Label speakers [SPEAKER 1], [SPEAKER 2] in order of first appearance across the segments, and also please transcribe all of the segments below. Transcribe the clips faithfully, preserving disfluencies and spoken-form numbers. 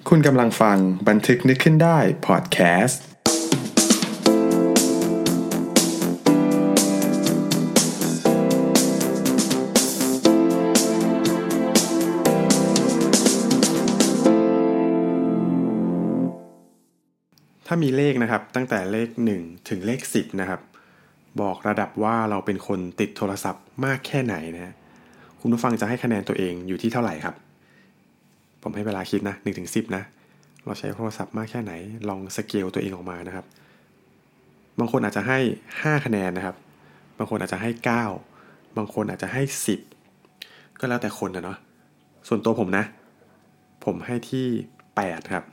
[SPEAKER 1] คุณกำลังฟังบันทึกนึกขึ้นได้พอดแคสต์ถ้ามีเลขนะครับตั้งแต่เลขหนึ่งถึงเลขสิบนะครับบอกระดับว่าเราเป็นคนติดโทรศัพท์มากแค่ไหนนะคุณผู้ฟังจะให้คะแนนตัวเองอยู่ที่เท่าไหร่ครับผมให้เวลาคิดนะหนึ่งถึงสิบนะเราใช้โทรศัพท์มากแค่ไหนลองสเกลตัวเองออกมานะครับบางคนอาจจะให้ห้าคะแนนนะครับบางคนอาจจะให้เก้าบางคนอาจจะให้สิบก็แล้วแต่คนนะเนาะส่วนตัวผมนะผมให้ที่แปดครับ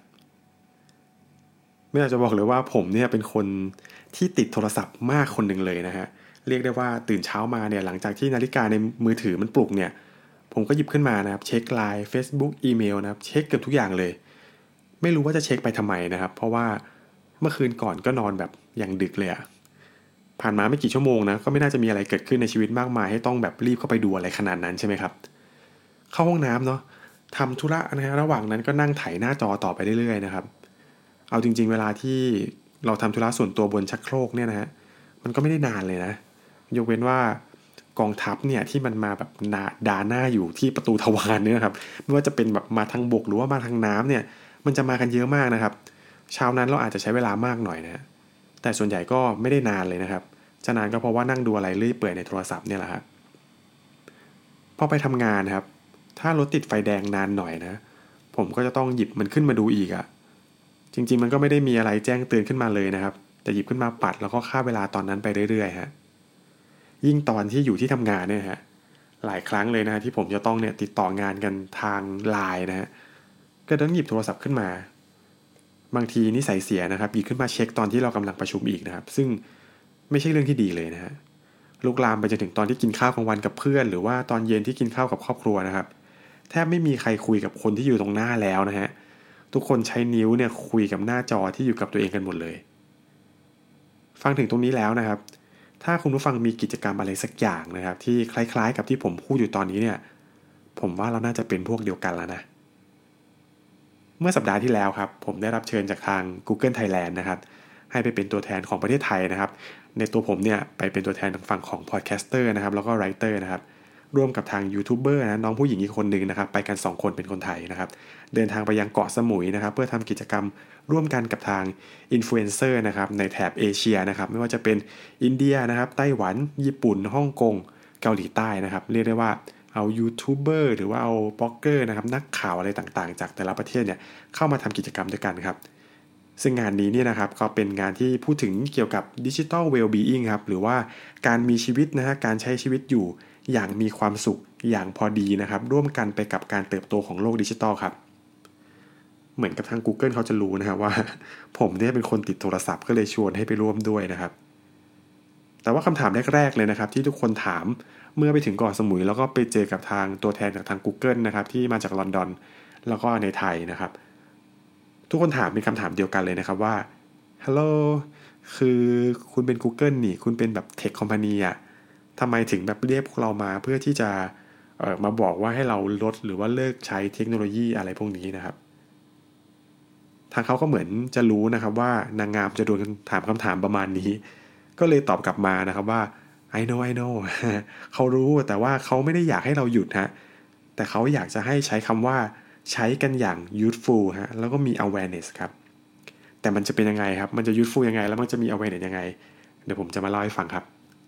[SPEAKER 1] ไม่อยากจะบอกเลยว่าผมเนี่ยเป็นคนที่ติดโทรศัพท์มากคนหนึ่งเลยนะฮะเรียกได้ว่าตื่นเช้ามาเนี่ยหลังจากที่นาฬิกาในมือถือมันปลุกเนี่ยผมก็หยิบขึ้นมานะครับเช็ค ไลน์ Facebook อีเมลนะครับเช็คเกือบทุกอย่างเลยไม่รู้ว่าจะเช็คไปทำไมนะครับเพราะว่าเมื่อคืนก่อนก็นอนแบบอย่างดึกเลยอะผ่านมาไม่กี่ชั่วโมงนะก็ไม่น่าจะมีอะไรเกิดขึ้นในชีวิตมากมายให้ต้องแบบรีบเข้าไปดูอะไรขนาดนั้นใช่ไหมครับเข้าห้องน้ำเนาะทำธุระนะฮะระหว่างนั้นก็นั่งไถหน้าจอต่อไปเรื่อยๆนะครับเอาจริงๆเวลาที่เราทำธุระส่วนตัวบนชักโครกเนี่ยนะฮะมันก็ไม่ได้นานเลยนะยกเว้นว่ากองทัพเนี่ยที่มันมาแบบด่าหน้าอยู่ที่ประตูทวารเนี่ยนะครับไม่ว่าจะเป็นแบบมาทางบกหรือว่ามาทางน้ำเนี่ยมันจะมากันเยอะมากนะครับเช้านั้นเราอาจจะใช้เวลามากหน่อยนะแต่ส่วนใหญ่ก็ไม่ได้นานเลยนะครับจะนานก็เพราะว่านั่งดูอะไรเรื่อยเปื่อยในโทรศัพท์เนี่ยแหละครับพอไปทำงานนะครับถ้ารถติดไฟแดงนานหน่อยนะผมก็จะต้องหยิบมันขึ้นมาดูอีกอะจริงๆมันก็ไม่ได้มีอะไรแจ้งเตือนขึ้นมาเลยนะครับแต่หยิบขึ้นมาปัดแล้วก็ฆ่าเวลาตอนนั้นไปเรื่อยๆฮะยิ่งตอนที่อยู่ที่ทำงานเนี่ยฮะหลายครั้งเลยนะที่ผมจะต้องเนี่ยติดต่องานกันทาง ไลน์ นะฮะก็ต้องหยิบโทรศัพท์ขึ้นมาบางทีนิสัยเสียนะครับหยิบขึ้นมาเช็คตอนที่เรากำลังประชุมอีกนะครับซึ่งไม่ใช่เรื่องที่ดีเลยนะฮะลุกลามไปจนถึงตอนที่กินข้าวกลางวันกับเพื่อนหรือว่าตอนเย็นที่กินข้าวกับครอบครัวนะครับแทบไม่มีใครคุยกับคนที่อยู่ตรงหน้าแล้วนะฮะทุกคนใช้นิ้วเนี่ยคุยกับหน้าจอที่อยู่กับตัวเองกันหมดเลยฟังถึงตรงนี้แล้วนะครับถ้าคุณผู้ฟังมีกิจกรรมอะไรสักอย่างนะครับที่คล้ายๆกับที่ผมพูดอยู่ตอนนี้เนี่ยผมว่าเราน่าจะเป็นพวกเดียวกันแล้วนะเมื่อสัปดาห์ที่แล้วครับผมได้รับเชิญจากทาง Google Thailand นะครับให้ไปเป็นตัวแทนของประเทศไทยนะครับในตัวผมเนี่ยไปเป็นตัวแทนทางฝั่งของพอดแคสเตอร์นะครับแล้วก็ไรเตอร์นะครับร่วมกับทางยูทูบเบอร์นะน้องผู้หญิงอีกคนนึงนะครับไปกันสองคนเป็นคนไทยนะครับเดินทางไปยังเกาะสมุยนะครับเพื่อทำกิจกรรมร่วมกันกับทางอินฟลูเอนเซอร์นะครับในแถบเอเชียนะครับไม่ว่าจะเป็นอินเดียนะครับไต้หวันญี่ปุ่นฮ่องกงเกาหลีใต้นะครับเรียกได้ว่าเอายูทูบเบอร์หรือว่าเอาบล็อกเกอร์นะครับนักข่าวอะไรต่างๆจากแต่ละประเทศเนี่ยเข้ามาทำกิจกรรมด้วยกันครับซึ่งงานนี้เนี่ยนะครับก็เป็นงานที่พูดถึงเกี่ยวกับ Digital Well-being ครับหรือว่าการมีชีวิตนะฮะการใช้ชีวิตอยู่อย่างมีความสุขอย่างพอดีนะครับร่วมกันไปกับการเติบโตของโลกดิจิทัลครับเหมือนกับทาง Google เขาจะรู้นะครับว่าผมเนี่ยเป็นคนติดโทรศัพท์ก็เลยชวนให้ไปร่วมด้วยนะครับแต่ว่าคำถามแรกๆเลยนะครับที่ทุกคนถามเมื่อไปถึงเกาะสมุยแล้วก็ไปเจอกับทางตัวแทนจากทาง Google นะครับที่มาจากลอนดอนแล้วก็ในไทยนะครับทุกคนถามเป็นคำถามเดียวกันเลยนะครับว่าฮัลโหลคือคุณเป็น Google นี่คุณเป็นแบบเทคคอมพานีอ่ะทำไมถึงแบบเรียกพวกเรามาเพื่อที่จะเอ่อมาบอกว่าให้เราลดหรือว่าเลิกใช้เทคโนโลยีอะไรพวกนี้นะครับทางเขาก็เหมือนจะรู้นะครับว่านางงามจะโดนถามคำถามประมาณนี้ก็เลยตอบกลับมานะครับว่า I know I know เขารู้แต่ว่าเขาไม่ได้อยากให้เราหยุดฮะแต่เขาอยากจะให้ใช้คำว่าใช้กันอย่าง useful ฮะแล้วก็มี awareness ครับแต่มันจะเป็นยังไงครับมันจะ useful ยังไงแล้วมันจะมี awareness ยังไงเดี๋ยวผมจะมาเล่าให้ฟังครับ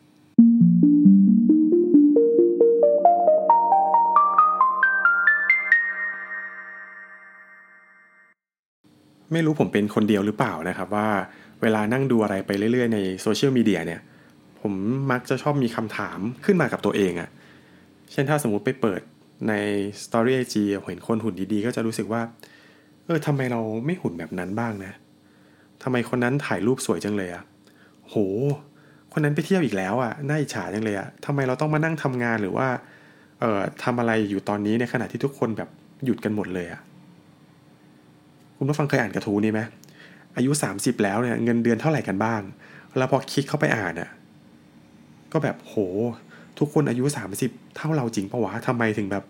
[SPEAKER 1] ไม่รู้ผมเป็นคนเดียวหรือเปล่านะครับว่าเวลานั่งดูอะไรไปเรื่อยๆในโซเชียลมีเดียเนี่ยผมมักจะชอบมีคำถามขึ้นมากับตัวเองอะเช่นถ้าสมมุติไปเปิดใน Story ไอ จี เห็นคนหุ่นดีๆก็จะรู้สึกว่าเออทำไมเราไม่หุ่นแบบนั้นบ้างนะทำไมคนนั้นถ่ายรูปสวยจังเลยอะโหคนนั้นไปเที่ยวอีกแล้วอะน่าอิจฉาจังเลยอะทำไมเราต้องมานั่งทำงานหรือว่าเอ่อทำอะไรอยู่ตอนนี้ในขณะที่ทุกคนแบบหยุดกันหมดเลยอะคุณผู้ฟังเคยอ่านกระทู้นี้ไหมอายุสามสิบแล้วเนี่ยเงินเดือนเท่าไหร่กันบ้างแล้วพอคลิกเข้าไปอ่านอะก็แบบโหทุกคนอายุสามสิบเท่าเราจริงปะวะทำไมถึงแบบ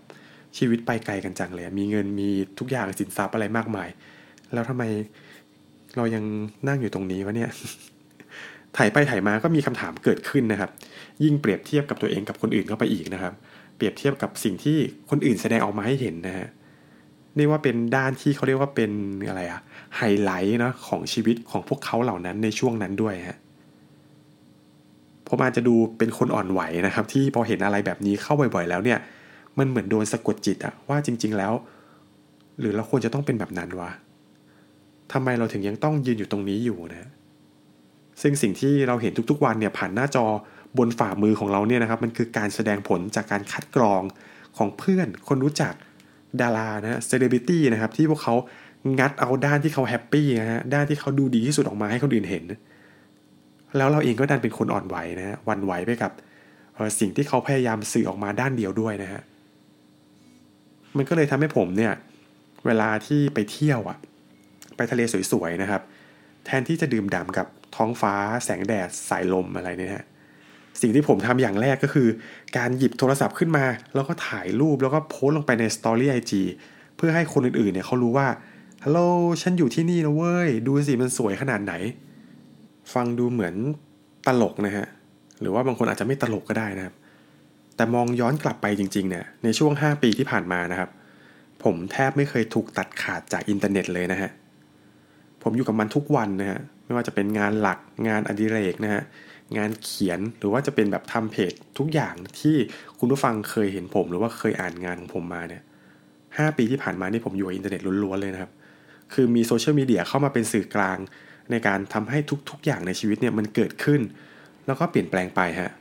[SPEAKER 1] ชีวิตไปไกลกันจังเลยมีเงินมีทุกอย่างสินทรัพย์อะไรมากมายแล้วทำไมเรายังนั่งอยู่ตรงนี้วะเนี่ย ถ่ายไปถ่ายมาก็มีคำถามเกิดขึ้นนะครับยิ่งเปรียบเทียบกับตัวเองกับคนอื่นเข้าไปอีกนะครับเปรียบเทียบกับสิ่งที่คนอื่นแสดงออกมาให้เห็นนะฮะนี่ว่าเป็นด้านที่เขาเรียกว่าเป็นอะไรอะไฮไลท์นะของชีวิตของพวกเขาเหล่านั้นในช่วงนั้นด้วยฮะผมอาจจะดูเป็นคนอ่อนไหวนะครับที่พอเห็นอะไรแบบนี้เข้าบ่อยๆแล้วเนี่ยมันเหมือนโดนสะกดจิตอะว่าจริงๆแล้วหรือเราควรจะต้องเป็นแบบนั้นวะทำไมเราถึงยังต้องยืนอยู่ตรงนี้อยู่นะซึ่งสิ่งที่เราเห็นทุกๆวันเนี่ยผ่านหน้าจอบนฝ่ามือของเราเนี่ยนะครับมันคือการแสดงผลจากการคัดกรองของเพื่อนคนรู้จักดารานะเซเลบริตี้นะครับที่พวกเขางัดเอาด้านที่เขาแฮปปี้นะฮะด้านที่เขาดูดีที่สุดออกมาให้คนอื่นเห็นแล้วเราเองก็ดันเป็นคนอ่อนไหวนะฮะหวั่นไหวไปกับสิ่งที่เขาพยายามสื่อออกมาด้านเดียวด้วยนะฮะมันก็เลยทำให้ผมเนี่ยเวลาที่ไปเที่ยวอะไปทะเลสวยๆนะครับแทนที่จะดื่มด่ำกับท้องฟ้าแสงแดดสายลมอะไรเนี่ยฮะสิ่งที่ผมทำอย่างแรกก็คือการหยิบโทรศัพท์ขึ้นมาแล้วก็ถ่ายรูปแล้วก็โพสต์ลงไปใน Story ไอ จี เพื่อให้คนอื่นๆเนี่ยเขารู้ว่าฮัลโหลฉันอยู่ที่นี่นะเว้ยดูสิมันสวยขนาดไหนฟังดูเหมือนตลกนะฮะหรือว่าบางคนอาจจะไม่ตลกก็ได้นะครับแต่มองย้อนกลับไปจริงๆเนี่ยในช่วงห้าปีที่ผ่านมานะครับผมแทบไม่เคยถูกตัดขาดจากอินเทอร์เน็ตเลยนะฮะผมอยู่กับมันทุกวันนะฮะไม่ว่าจะเป็นงานหลักงานอดิเรกนะฮะงานเขียนหรือว่าจะเป็นแบบทำเพจทุกอย่างที่คุณผู้ฟังเคยเห็นผมหรือว่าเคยอ่านงานของผมมาเนี่ยห้าปีที่ผ่านมานี่ผมอยู่กับอินเทอร์เน็ตล้วนๆเลยนะครับคือมีโซเชียลมีเดียเข้ามาเป็นสื่อกลางในการทำให้ทุกๆอย่างในชีวิตเนี่ยมันเกิดขึ้นแล้วก็เปลี่ยนแปลงไปฮะ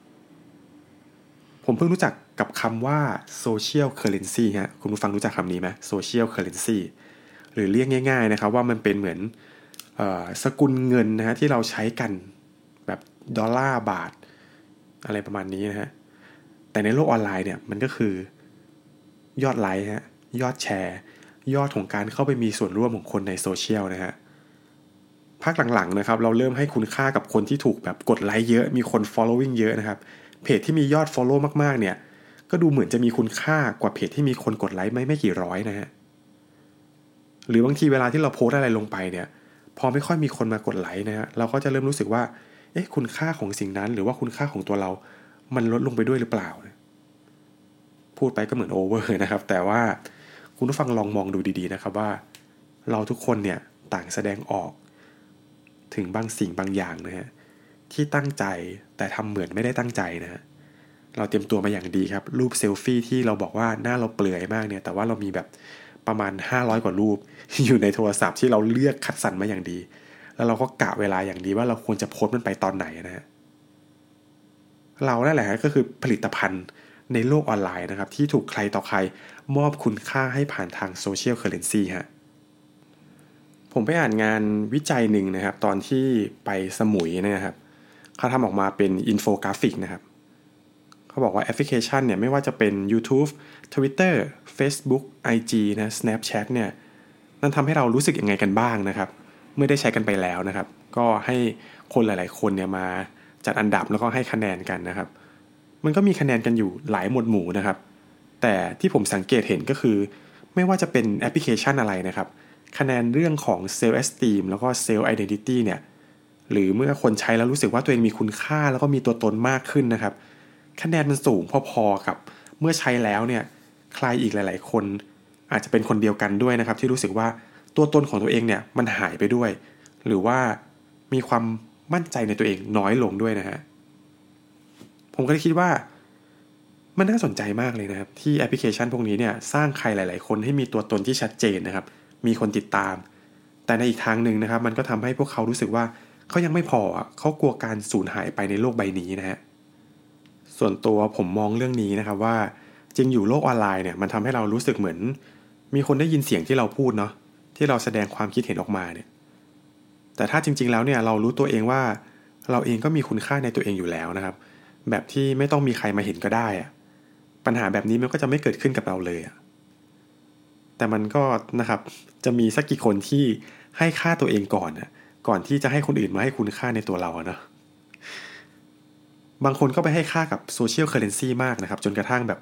[SPEAKER 1] ผมเพิ่งรู้จักกับคำว่า social currency ฮะคุณผู้ฟังรู้จักคำนี้ไหม social currency หรือเรียกง่ายๆนะครับว่ามันเป็นเหมือนเอ่อสกุลเงินนะฮะที่เราใช้กันแบบดอลลาร์บาทอะไรประมาณนี้นะฮะแต่ในโลกออนไลน์เนี่ยมันก็คือยอดไลค์ฮะยอดแชร์ยอดของการเข้าไปมีส่วนร่วมของคนในโซเชียลนะฮะภาคหลังๆนะครับเราเริ่มให้คุณค่ากับคนที่ถูกแบบกดไลค์เยอะมีคน following เยอะนะครับเพจที่มียอด follow มากๆเนี่ยก็ดูเหมือนจะมีคุณค่ากว่าเพจที่มีคนกดไลค์ไม่ไม่กี่ร้อยนะฮะหรือบางทีเวลาที่เราโพสอะไรลงไปเนี่ยพอไม่ค่อยมีคนมากดไลค์นะฮะเราก็จะเริ่มรู้สึกว่าเอ๊ะคุณค่าของสิ่งนั้นหรือว่าคุณค่าของตัวเรามันลดลงไปด้วยหรือเปล่าพูดไปก็เหมือนโอเวอร์นะครับแต่ว่าคุณผู้ฟังลองมองดูดีๆนะครับว่าเราทุกคนเนี่ยต่างแสดงออกถึงบางสิ่งบางอย่างนะฮะที่ตั้งใจแต่ทำเหมือนไม่ได้ตั้งใจนะฮะเราเตรียมตัวมาอย่างดีครับรูปเซลฟี่ที่เราบอกว่าหน้าเราเปลือยมากเนี่ยแต่ว่าเรามีแบบประมาณห้าร้อยกว่ารูปอยู่ในโทรศัพท์ที่เราเลือกคัดสรรมาอย่างดีแล้วเราก็กะเวลาอย่างดีว่าเราควรจะโพสต์มันไปตอนไหนนะฮะเรานั่นแหละก็คือผลิตภัณฑ์ในโลกออนไลน์นะครับที่ถูกใครต่อใครมอบคุณค่าให้ผ่านทางโซเชียลเคอร์เรนซีฮะผมไปอ่านงานวิจัยหนึ่งนะครับตอนที่ไปสมุยนะครับเขาทำออกมาเป็นอินโฟกราฟิกนะครับเขาบอกว่าแอปพลิเคชันเนี่ยไม่ว่าจะเป็น YouTube Twitter Facebook ไอ จี นะ Snapchat เนี่ยนั่นทำให้เรารู้สึกยังไงกันบ้างนะครับเมื่อได้ใช้กันไปแล้วนะครับก็ให้คนหลายๆคนเนี่ยมาจัดอันดับแล้วก็ให้คะแนนกันนะครับมันก็มีคะแนนกันอยู่หลายหมวดหมู่นะครับแต่ที่ผมสังเกตเห็นก็คือไม่ว่าจะเป็นแอปพลิเคชันอะไรนะครับคะแนนเรื่องของ Self Esteem แล้วก็ Self Identity เนี่ยหรือเมื่อคนใช้แล้วรู้สึกว่าตัวเองมีคุณค่าแล้วก็มีตัวตนมากขึ้นนะครับคะแนนมันสูงพอๆกับเมื่อใช้แล้วเนี่ยใครอีกหลายๆคนอาจจะเป็นคนเดียวกันด้วยนะครับที่รู้สึกว่าตัวตนของตัวเองเนี่ยมันหายไปด้วยหรือว่ามีความมั่นใจในตัวเองน้อยลงด้วยนะฮะผมก็เลยคิดว่ามันน่าสนใจมากเลยนะครับที่แอปพลิเคชันพวกนี้เนี่ยสร้างใครหลายๆคนให้มีตัวตนที่ชัดเจนนะครับมีคนติดตามแต่ในอีกทางนึงนะครับมันก็ทำให้พวกเขารู้สึกว่าเขายังไม่พออ่ะเขากลัวการสูญหายไปในโลกใบนี้นะฮะส่วนตัวผมมองเรื่องนี้นะครับว่าจริงอยู่โลกออนไลน์เนี่ยมันทำให้เรารู้สึกเหมือนมีคนได้ยินเสียงที่เราพูดเนาะที่เราแสดงความคิดเห็นออกมาเนี่ยแต่ถ้าจริงๆแล้วเนี่ยเรารู้ตัวเองว่าเราเองก็มีคุณค่าในตัวเองอยู่แล้วนะครับแบบที่ไม่ต้องมีใครมาเห็นก็ได้อะปัญหาแบบนี้มันก็จะไม่เกิดขึ้นกับเราเลยอะแต่มันก็นะครับจะมีสักกี่คนที่ให้ค่าตัวเองก่อนอะก่อนที่จะให้คนอื่นมาให้คุณค่าในตัวเราเนาะบางคนก็ไปให้ค่ากับโซเชียลเคอร์เรนซีมากนะครับจนกระทั่งแบบ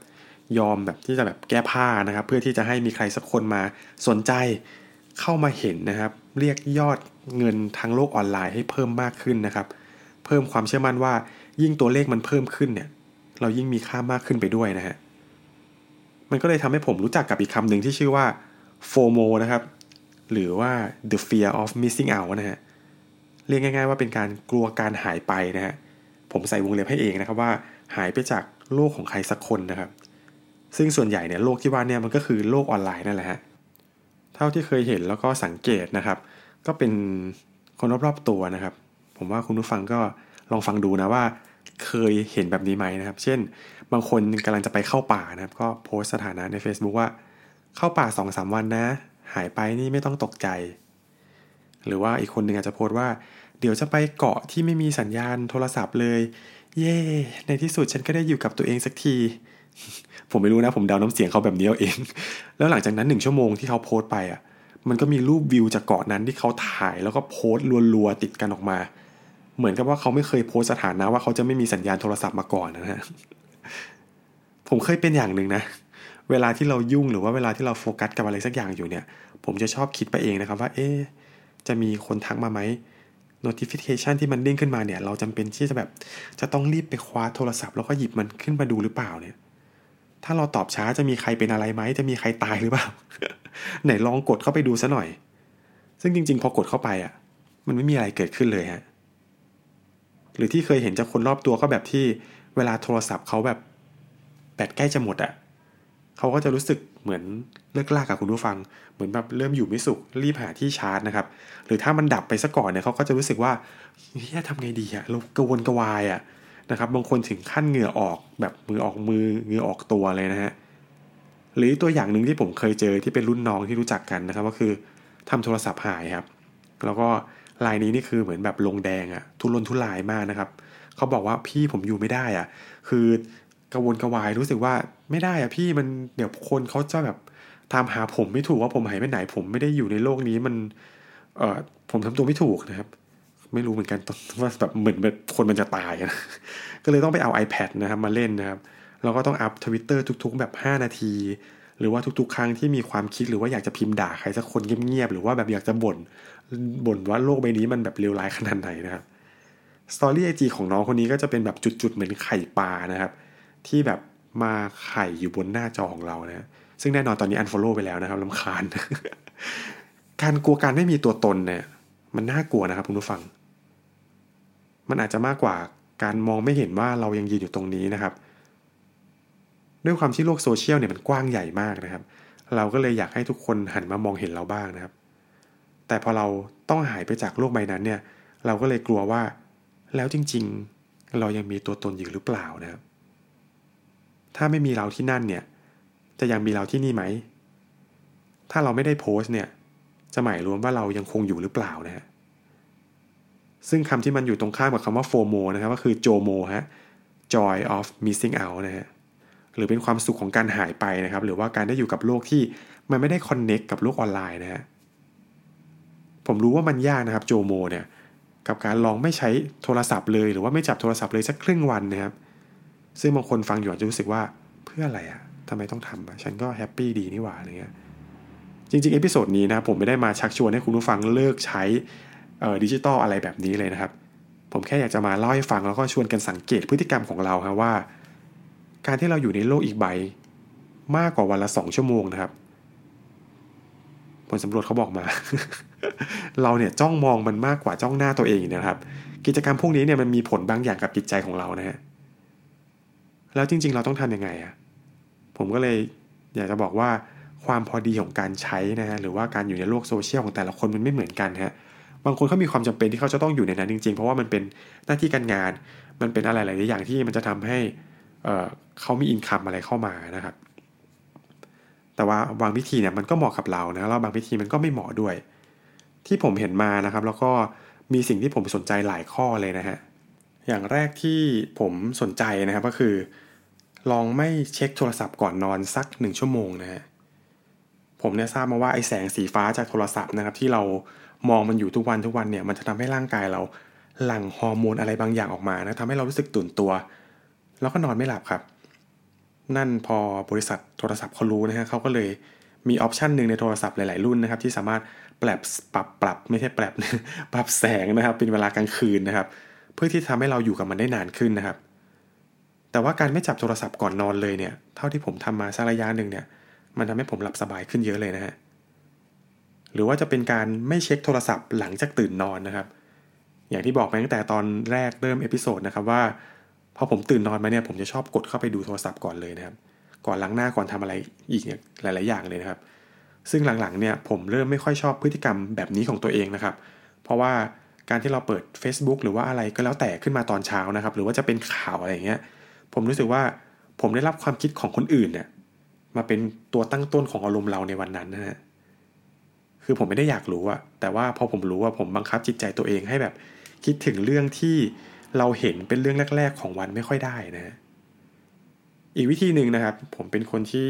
[SPEAKER 1] ยอมแบบที่จะแบบแก้ผ้านะครับเพื่อที่จะให้มีใครสักคนมาสนใจเข้ามาเห็นนะครับเรียกยอดเงินทางโลกออนไลน์ให้เพิ่มมากขึ้นนะครับเพิ่มความเชื่อมั่นว่ายิ่งตัวเลขมันเพิ่มขึ้นเนี่ยเรายิ่งมีค่ามากขึ้นไปด้วยนะฮะมันก็เลยทำให้ผมรู้จักกับอีกคำหนึ่งที่ชื่อว่า โฟโม นะครับหรือว่า the fear of missing out นะฮะเรียกง่ายๆว่าเป็นการกลัวการหายไปนะฮะผมใส่วงเล็บให้เองนะครับว่าหายไปจากโลกของใครสักคนนะครับซึ่งส่วนใหญ่เนี่ยโลกที่ว่าเนี่ยมันก็คือโลกออนไลน์นั่นแหละฮะเท่าที่เคยเห็นแล้วก็สังเกตนะครับก็เป็นคนรอบๆตัวนะครับผมว่าคุณผู้ฟังก็ลองฟังดูนะว่าเคยเห็นแบบนี้ไหมนะครับเช่นบางคนกำลังจะไปเข้าป่านะครับก็โพสต์สถานะใน Facebook ว่าเข้าป่า สองถึงสาม วันนะหายไปนี่ไม่ต้องตกใจหรือว่าอีกคนนึงอาจจะโพสต์ว่าเดี๋ยวจะไปเกาะที่ไม่มีสัญญาณโทรศัพท์เลยเย่ในที่สุดฉันก็ได้อยู่กับตัวเองสักทีผมไม่รู้นะผมเดาน้ำเสียงเขาแบบนี้เอาเองแล้วหลังจากนั้นหนึ่งชั่วโมงที่เขาโพสต์ไปอ่ะมันก็มีรูปวิวจากเกาะนั้นที่เขาถ่ายแล้วก็โพสต์รัวๆติดกันออกมาเหมือนกับว่าเขาไม่เคยโพสต์สถานะว่าเขาจะไม่มีสัญญาณโทรศัพท์มาก่อนนะฮะผมเคยเป็นอย่างหนึ่งนะเวลาที่เรายุ่งหรือว่าเวลาที่เราโฟกัสกับอะไรสักอย่างอยู่เนี่ยผมจะชอบคิดไปเองนะครับว่าเอ๊ะจะมีคนทักมาไหม notification ที่มันเด้งขึ้นมาเนี่ยเราจำเป็นที่จะแบบจะต้องรีบไปคว้าโทรศัพท์แล้วก็หยิบมันขึ้นมาดูหรือเปล่าเนี่ยถ้าเราตอบช้าจะมีใครเป็นอะไรไหมจะมีใครตายหรือเปล่า ไหนลองกดเข้าไปดูซะหน่อยซึ่งจริงๆพอกดเข้าไปอ่ะมันไม่มีอะไรเกิดขึ้นเลยฮะหรือที่เคยเห็นจากคนรอบตัวก็แบบที่เวลาโทรศัพท์เขาแบบแบตใกล้จะหมดอ่ะเขาก็จะรู้สึกเหมือนเลิกลากกับคุณผู้ฟังเหมือนแบบเริ่มอยู่ไม่สุขรีบหาที่ชาร์จนะครับหรือถ้ามันดับไปซะก่อนเนี่ยเขาก็จะรู้สึกว่าเฮ้ยทำไงดีอ่ะเรากระวนกระวายอ่ะนะครับบางคนถึงขั้นเหงื่อออกแบบมือออกมือเหงื่อออกตัวเลยนะฮะหรือตัวอย่างหนึ่งที่ผมเคยเจอที่เป็นรุ่นน้องที่รู้จักกันนะครับก็คือทำโทรศัพท์หายครับแล้วก็รายนี้นี่คือเหมือนแบบลงแดงอ่ะทุรนทุรายมากนะครับเขาบอกว่าพี่ผมอยู่ไม่ได้อ่ะคือกระวนกระวายรู้สึกว่าไม่ได้อ่ะพี่มันเดี๋ยวคนเขาจะแบบตามหาผมไม่ถูกว่าผมหายไปไหนผมไม่ได้อยู่ในโลกนี้มันเออผมทำตัวไม่ถูกนะครับไม่รู้เหมือนกันว่าแบบเหมือนแบบคนมันจะตายนะก็เลยต้องไปเอา iPad นะครับมาเล่นนะครับเราก็ต้องอัพ Twitter ทุกๆแบบห้านาทีหรือว่าทุกๆครั้งที่มีความคิดหรือว่าอยากจะพิมพ์ด่าใครสักคนเงียบๆหรือว่าแบบอยากจะบ่นบ่นว่าโลกใบนี้มันแบบเลวร้ายขนาดไหนนะครับสตอรี่ ไอ จี ของน้องคนนี้ก็จะเป็นแบบจุดๆเหมือนไข่ปลานะครับที่แบบมาไข่อยู่บนหน้าจอของเรานะซึ่งแน่นอนตอนนี้ unfollow ไปแล้วนะครับรำคาญ การกลัวการไม่มีตัวตนเนี่ยมันน่ากลัวนะครับคุณผู้ฟังมันอาจจะมากกว่าการมองไม่เห็นว่าเรายังยืนอยู่ตรงนี้นะครับด้วยความที่โลกโซเชียลเนี่ยมันกว้างใหญ่มากนะครับเราก็เลยอยากให้ทุกคนหันมามองเห็นเราบ้างนะครับแต่พอเราต้องหายไปจากโลกใบนั้นเนี่ยเราก็เลยกลัวว่าแล้วจริงๆเรายังมีตัวตนอยู่หรือเปล่านะครับถ้าไม่มีเราที่นั่นเนี่ยจะยังมีเราที่นี่ไหมถ้าเราไม่ได้โพสต์เนี่ยจะหมายรวมว่าเรายังคงอยู่หรือเปล่านะฮะซึ่งคำที่มันอยู่ตรงข้ามกับคำว่า โฟโม นะครับก็คือ โจโม ฮะ joy of missing out นะฮะหรือเป็นความสุขของการหายไปนะครับหรือว่าการได้อยู่กับโลกที่มันไม่ได้คอนเนคกับโลกออนไลน์นะฮะผมรู้ว่ามันยากนะครับโจโมเนี่ยกับการลองไม่ใช้โทรศัพท์เลยหรือว่าไม่จับโทรศัพท์เลยสักครึ่งวันนะครับซึ่งบางคนฟังอยู่อาจจะรู้สึกว่าเพื่ออะไรอะทำไมต้องทำอะฉันก็แฮปปี้ดีนี่หว่าอะไรเงี้ยจริงๆเอพิโซดนี้นะผมไม่ได้มาชักชวนให้คุณผู้ฟังเลิกใช้ดิจิตอลอะไรแบบนี้เลยนะครับผมแค่อยากจะมาเล่าให้ฟังแล้วก็ชวนกันสังเกตพฤติกรรมของเราครับว่าการที่เราอยู่ในโลกอีกใบมากกว่าวันละสองชั่วโมงนะครับผลสำรวจเขาบอกมา เราเนี่ยจ้องมองมันมากกว่าจ้องหน้าตัวเองนะครับกิจกรรมพวกนี้เนี่ยมันมีผลบางอย่างกับจิตใจของเรานะฮะแล้วจริงๆเราต้องทำยังไงอะผมก็เลยอยากจะบอกว่าความพอดีของการใช้นะฮะหรือว่าการอยู่ในโลกโซเชียลของแต่ละคนมันไม่เหมือนกันฮะบางคนเขามีความจำเป็นที่เขาจะต้องอยู่ในนั้นจริงๆเพราะว่ามันเป็นหน้าที่การงานมันเป็นอะไรหลายๆอย่างที่มันจะทำให้เอ่อเขามีอินคัมอะไรเข้ามานะครับแต่ว่าบางวิธีเนี่ยมันก็เหมาะกับเรานะแล้วบางวิธีมันก็ไม่เหมาะด้วยที่ผมเห็นมานะครับแล้วก็มีสิ่งที่ผมสนใจหลายข้อเลยนะฮะอย่างแรกที่ผมสนใจนะครับก็คือลองไม่เช็คโทรศัพท์ก่อนนอนสักหนึ่งชั่วโมงนะฮะผมเนี่ยทราบมาว่าไอ้แสงสีฟ้าจากโทรศัพท์นะครับที่เรามองมันอยู่ทุกวันทุกวันเนี่ยมันจะทำให้ร่างกายเราหลั่งฮอร์โมนอะไรบางอย่างออกมานะทำให้เรารู้สึกตื่นตัวแล้วก็นอนไม่หลับครับนั่นพอบริษัทโทรศัพท์เขารู้นะฮะเขาก็เลยมีออปชันหนึ่งในโทรศัพท์หลายๆรุ่นนะครับที่สามารถปรับปรับปรับไม่ใช่ปรับ ปรับแสงนะครับเป็นเวลากลางคืนนะครับเพื่อที่ทำให้เราอยู่กับมันได้นานขึ้นนะครับแต่ว่าการไม่จับโทรศัพท์ก่อนนอนเลยเนี่ยเท่าที่ผมทำมาสักระยะหนึ่งเนี่ยมันทำให้ผมหลับสบายขึ้นเยอะเลยนะฮะหรือว่าจะเป็นการไม่เช็คโทรศัพท์หลังจากตื่นนอนนะครับอย่างที่บอกไปตั้งแต่ตอนแรกเริ่มเอพิโซดนะครับว่าพอผมตื่นนอนมาเนี่ยผมจะชอบกดเข้าไปดูโทรศัพท์ก่อนเลยนะครับก่อนล้างหน้าก่อนทำอะไรอีกเนี่ยหลายๆอย่างเลยนะครับซึ่งหลังๆเนี่ยผมเริ่มไม่ค่อยชอบพฤติกรรมแบบนี้ของตัวเองนะครับเพราะว่าการที่เราเปิด Facebook หรือว่าอะไรก็แล้วแต่ขึ้นมาตอนเช้านะครับหรือว่าจะเป็นข่าวอะไรอย่างเงี้ยผมรู้สึกว่าผมได้รับความคิดของคนอื่นเนี่ยมาเป็นตัวตั้งต้นของอารมณ์เราในวันนั้นนะฮะคือผมไม่ได้อยากรู้อะแต่ว่าพอผมรู้ว่าผมบังคับจิตใจตัวเองให้แบบคิดถึงเรื่องที่เราเห็นเป็นเรื่องแรกๆของวันไม่ค่อยได้นะฮะอีกวิธีหนึ่งนะครับผมเป็นคนที่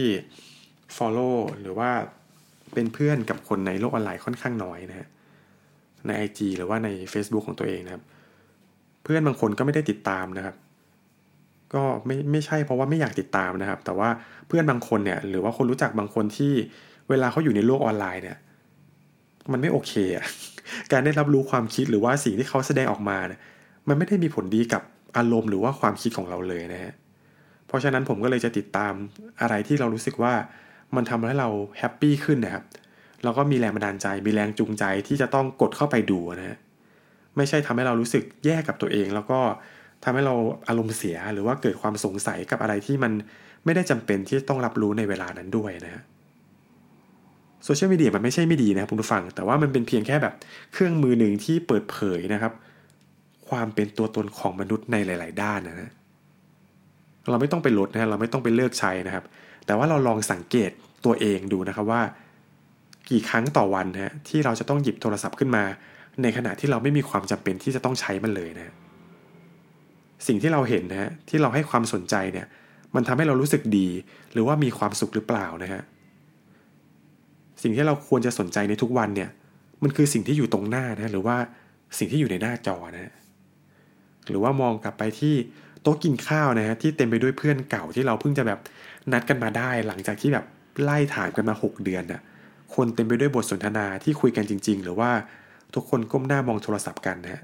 [SPEAKER 1] follow หรือว่าเป็นเพื่อนกับคนในโลกออนไลน์ค่อนข้างน้อยนะฮะใน ไอ จี หรือว่าใน Facebook ของตัวเองนะครับเพื่อนบางคนก็ไม่ได้ติดตามนะครับก็ไม่ไม่ใช่เพราะว่าไม่อยากติดตามนะครับแต่ว่าเพื่อนบางคนเนี่ยหรือว่าคนรู้จักบางคนที่เวลาเขาอยู่ในโลกออนไลน์เนี่ยมันไม่โอเคอ่ะ การได้รับรู้ความคิดหรือว่าสิ่งที่เขาแสดงออกมาเนี่ยมันไม่ได้มีผลดีกับอารมณ์หรือว่าความคิดของเราเลยนะฮะเพราะฉะนั้นผมก็เลยจะติดตามอะไรที่เรารู้สึกว่ามันทำให้เราแฮปปี้ขึ้นนะครับเราก็มีแรงบันดาลใจมีแรงจูงใจที่จะต้องกดเข้าไปดูนะฮะไม่ใช่ทำให้เรารู้สึกแย่กับตัวเองแล้วก็ทำให้เราอารมณ์เสียหรือว่าเกิดความสงสัยกับอะไรที่มันไม่ได้จำเป็นที่ต้องรับรู้ในเวลานั้นด้วยนะฮะโซเชียลมีเดียมันไม่ใช่ไม่ดีนะครับคุณผู้ฟังแต่ว่ามันเป็นเพียงแค่แบบเครื่องมือหนึ่งที่เปิดเผยนะครับความเป็นตัวตนของมนุษย์ในหลายๆด้านนะฮะเราไม่ต้องไปลดนะฮะเราไม่ต้องไปเลิกใช้นะครับแต่ว่าเราลองสังเกตตัวเองดูนะครับว่ากี่ครั้งต่อวันฮะที่เราจะต้องหยิบโทรศัพท์ขึ้นมาในขณะที่เราไม่มีความจำเป็นที่จะต้องใช้มันเลยนะ สิ่งที่เราเห็นนะฮะที่เราให้ความสนใจเนี่ยมันทำให้เรารู้สึกดีหรือว่ามีความสุขหรือเปล่านะฮะสิ่งที่เราควรจะสนใจในทุกวันเนี่ยมันคือสิ่งที่อยู่ตรงหน้านะหรือว่าสิ่งที่อยู่ในหน้าจอนะฮะหรือว่ามองกลับไปที่โต๊ะกินข้าวนะฮะที่เต็มไปด้วยเพื่อนเก่าที่เราเพิ่งจะแบบนัดกันมาได้หลังจากที่แบบไล่ถามกันมาหกเดือนน่ะคนเต็มไปด้วยบทสนทนาที่คุยกันจริงๆหรือว่าทุกคนก้มหน้ามองโทรศัพท์กันนะฮะ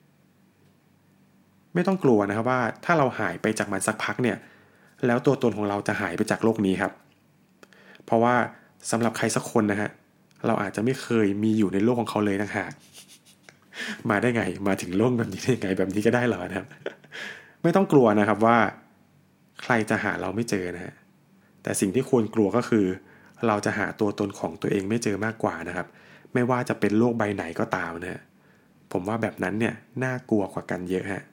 [SPEAKER 1] ไม่ต้องกลัวนะครับว่าถ้าเราหายไปจากมันสักพักเนี่ยแล้วตัวตนของเราจะหายไปจากโลกนี้ครับเพราะว่าสำหรับใครสักคนนะฮะเราอาจจะไม่เคยมีอยู่ในโลกของเขาเลยต่างหากมาได้ไงมาถึงโลกแบบนี้ได้ไงแบบนี้ก็ได้เหรอนะครับไม่ต้องกลัวนะครับว่าใครจะหาเราไม่เจอนะฮะแต่สิ่งที่ควรกลัวก็คือเราจะหาตัวตนของตัวเองไม่เจอมากกว่านะครับไม่ว่าจะเป็นโลกใบไหนก็ตามนะฮะผมว่าแบบนั้นเนี่ยน่ากลัวกว่ากันเยอะฮะ